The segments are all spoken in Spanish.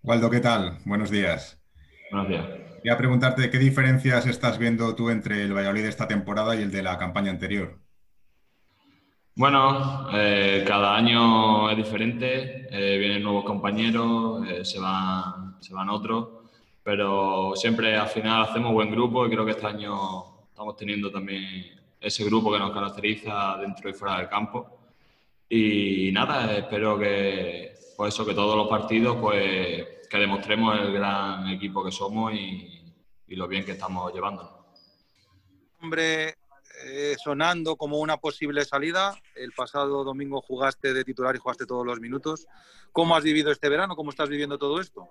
Waldo, ¿qué tal? Buenos días. Buenos días. Quería preguntarte qué diferencias estás viendo tú entre el Valladolid de esta temporada y el de la campaña anterior. Bueno, cada año es diferente, vienen nuevos compañeros, se van otros, pero siempre al final hacemos buen grupo y creo que este año estamos teniendo también ese grupo que nos caracteriza dentro y fuera del campo. Y nada, espero que, pues eso, que todos los partidos, pues que demostremos el gran equipo que somos y lo bien que estamos llevándonos. Nombre sonando como una posible salida. El pasado domingo jugaste de titular y jugaste todos los minutos. ¿Cómo has vivido este verano? ¿Cómo estás viviendo todo esto?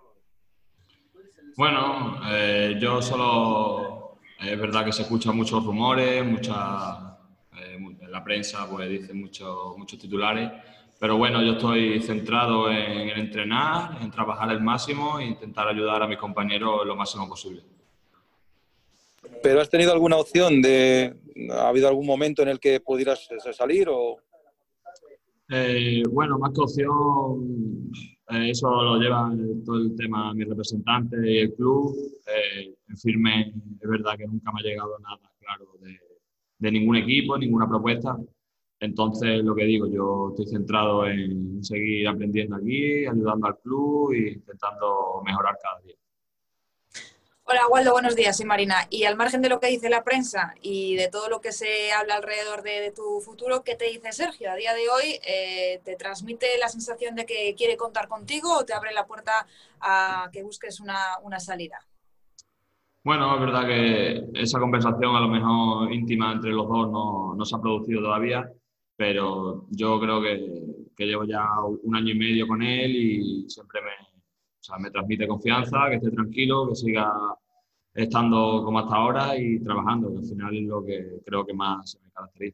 Bueno, yo solo, es verdad que se escuchan muchos rumores, en la prensa pues dicen muchos titulares, pero bueno, yo estoy centrado en entrenar, en trabajar el máximo e intentar ayudar a mis compañeros lo máximo posible. ¿Pero has tenido alguna opción de... ¿Ha habido algún momento en el que pudieras salir o...? Bueno, más que opción, eso lo llevan todo el tema mi representante y el club. En firme, es verdad que nunca me ha llegado nada claro de ningún equipo, ninguna propuesta. Entonces, lo que digo, yo estoy centrado en seguir aprendiendo aquí, ayudando al club e intentando mejorar cada día. Hola, Waldo, buenos días, soy Marina. Y al margen de lo que dice la prensa y de todo lo que se habla alrededor de tu futuro, ¿qué te dice Sergio? A día de hoy, ¿te transmite la sensación de que quiere contar contigo o te abre la puerta a que busques una salida? Bueno, es verdad que esa conversación a lo mejor íntima entre los dos no se ha producido todavía, pero yo creo que llevo ya un año y medio con él y siempre o sea, me transmite confianza, que esté tranquilo, que siga estando como hasta ahora y trabajando, que al final es lo que creo que más me caracteriza.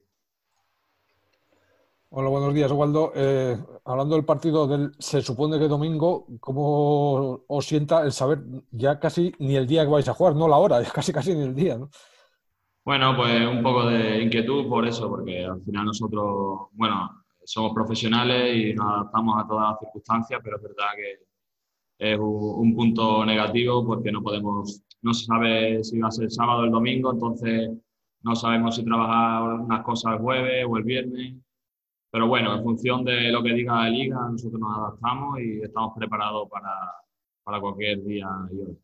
Hola, buenos días, Waldo. Hablando del partido se supone que domingo, ¿cómo os sienta el saber ya casi ni el día que vais a jugar, no la hora, es casi ni el día, ¿no? Bueno, pues un poco de inquietud por eso, porque al final nosotros, bueno, somos profesionales y nos adaptamos a todas las circunstancias, pero es verdad que es un punto negativo porque no se sabe si va a ser el sábado o el domingo, entonces no sabemos si trabajar unas cosas el jueves o el viernes. Pero bueno, en función de lo que diga la liga, nosotros nos adaptamos y estamos preparados para cualquier día y hora.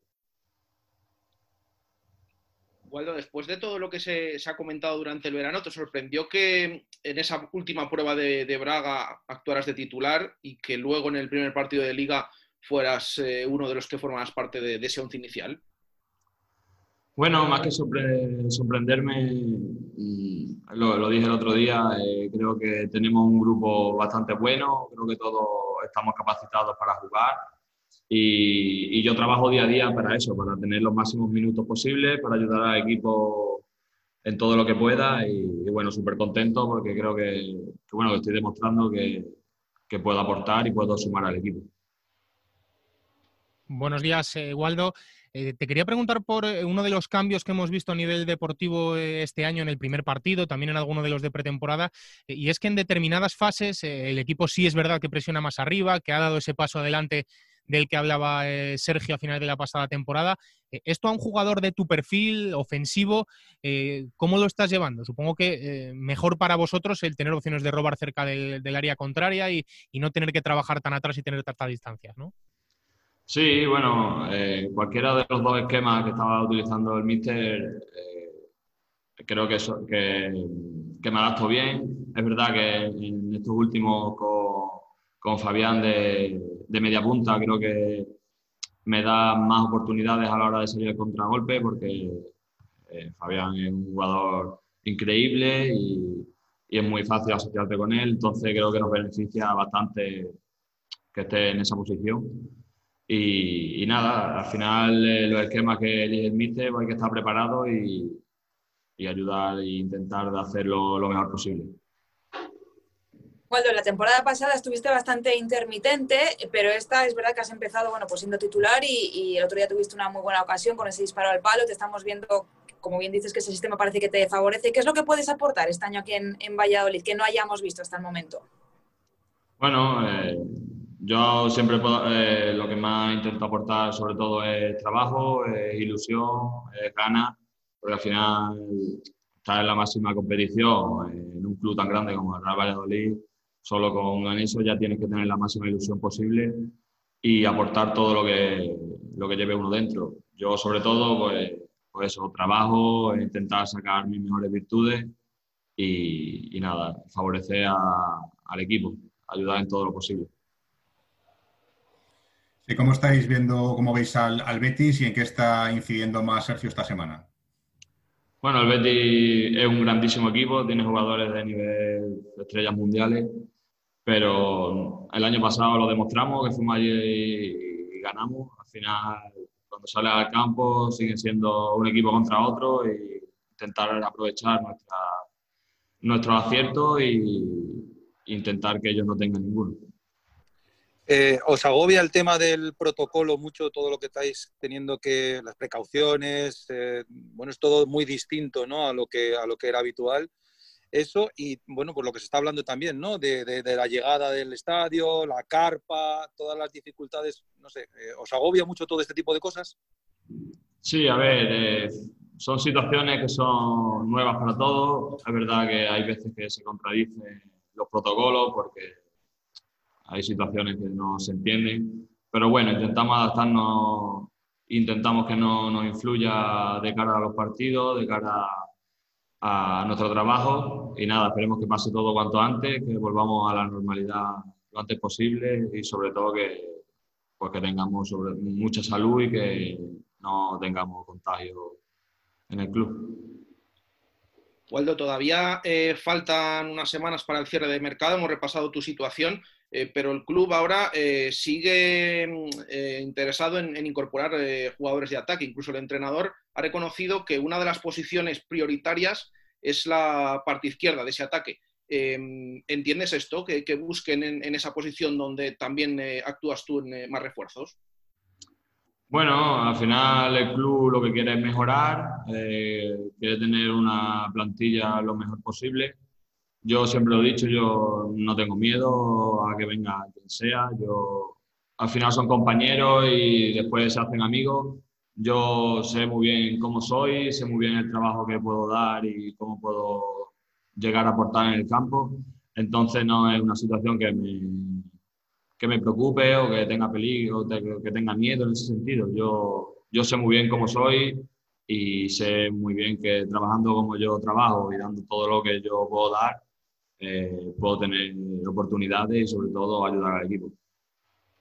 Waldo, después de todo lo que se ha comentado durante el verano, ¿te sorprendió que en esa última prueba de Braga actuaras de titular y que luego en el primer partido de liga fueras uno de los que formas parte de ese once inicial? Bueno, más que sorprenderme, lo dije el otro día, creo que tenemos un grupo bastante bueno, creo que todos estamos capacitados para jugar y yo trabajo día a día para eso, para tener los máximos minutos posibles, para ayudar al equipo en todo lo que pueda y bueno, súper contento porque creo bueno, que estoy demostrando que puedo aportar y puedo sumar al equipo. Buenos días, Waldo. Te quería preguntar por uno de los cambios que hemos visto a nivel deportivo este año en el primer partido, también en alguno de los de pretemporada, y es que en determinadas fases el equipo sí es verdad que presiona más arriba, que ha dado ese paso adelante del que hablaba Sergio a final de la pasada temporada. Esto a un jugador de tu perfil ofensivo, ¿cómo lo estás llevando? Supongo que mejor para vosotros el tener opciones de robar cerca del área contraria y no tener que trabajar tan atrás y tener tanta distancia, ¿no? Sí, bueno, cualquiera de los dos esquemas que estaba utilizando el míster, creo que me adapto bien. Es verdad que en estos últimos con Fabián de media punta creo que me da más oportunidades a la hora de salir al contragolpe porque Fabián es un jugador increíble y es muy fácil asociarte con él. Entonces creo que nos beneficia bastante que esté en esa posición. Y nada, al final los esquemas que elige el míster hay que estar preparado y ayudar e intentar de hacerlo lo mejor posible. Waldo, la temporada pasada estuviste bastante intermitente, pero esta es verdad que has empezado, bueno, pues siendo titular y el otro día tuviste una muy buena ocasión con ese disparo al palo. Te estamos viendo, como bien dices, que ese sistema parece que te favorece. ¿Qué es lo que puedes aportar este año aquí en Valladolid que no hayamos visto hasta el momento? Bueno, Yo siempre lo que más intento aportar sobre todo es trabajo, es ilusión, es ganas, porque al final estar en la máxima competición en un club tan grande como el Real Valladolid, solo con eso ya tienes que tener la máxima ilusión posible y aportar todo lo que lleve uno dentro. Yo sobre todo, pues eso, trabajo, intentar sacar mis mejores virtudes y nada, favorecer al equipo, ayudar en todo lo posible. ¿Y cómo estáis viendo, cómo veis al Betis y en qué está incidiendo más Sergio esta semana? Bueno, el Betis es un grandísimo equipo, tiene jugadores de nivel de estrellas mundiales, pero el año pasado lo demostramos, que fuimos allí y ganamos. Al final, cuando sales al campo, siguen siendo un equipo contra otro e intentar aprovechar nuestros aciertos e intentar que ellos no tengan ninguno. ¿Os agobia el tema del protocolo mucho, todo lo que estáis teniendo que, las precauciones? Bueno, es todo muy distinto, ¿no?, a lo que era habitual. Eso y, bueno, pues lo que se está hablando también, ¿no?, de la llegada del estadio, la carpa, todas las dificultades, no sé, ¿os agobia mucho todo este tipo de cosas? Sí, a ver, son situaciones que son nuevas para todos. Es verdad que hay veces que se contradicen los protocolos porque hay situaciones que no se entienden, pero bueno, intentamos adaptarnos, intentamos que no nos influya de cara a los partidos, de cara a nuestro trabajo y nada, esperemos que pase todo cuanto antes, que volvamos a la normalidad lo antes posible y sobre todo pues que tengamos mucha salud y que no tengamos contagio en el club. Waldo, todavía faltan unas semanas para el cierre de mercado, hemos repasado tu situación, pero el club ahora sigue interesado en incorporar jugadores de ataque. Incluso el entrenador ha reconocido que una de las posiciones prioritarias es la parte izquierda de ese ataque. ¿Entiendes esto? Que busquen en esa posición donde también actúas tú en más refuerzos. Bueno, al final el club lo que quiere es mejorar, quiere tener una plantilla lo mejor posible. Yo siempre lo he dicho, yo no tengo miedo a que venga quien sea. Al final son compañeros y después se hacen amigos. Yo sé muy bien cómo soy, sé muy bien el trabajo que puedo dar y cómo puedo llegar a aportar en el campo. Entonces no es una situación que me preocupe o que tenga peligro, que tenga miedo en ese sentido. Yo sé muy bien cómo soy y sé muy bien que trabajando como yo trabajo y dando todo lo que yo puedo dar, puedo tener oportunidades y sobre todo ayudar al equipo.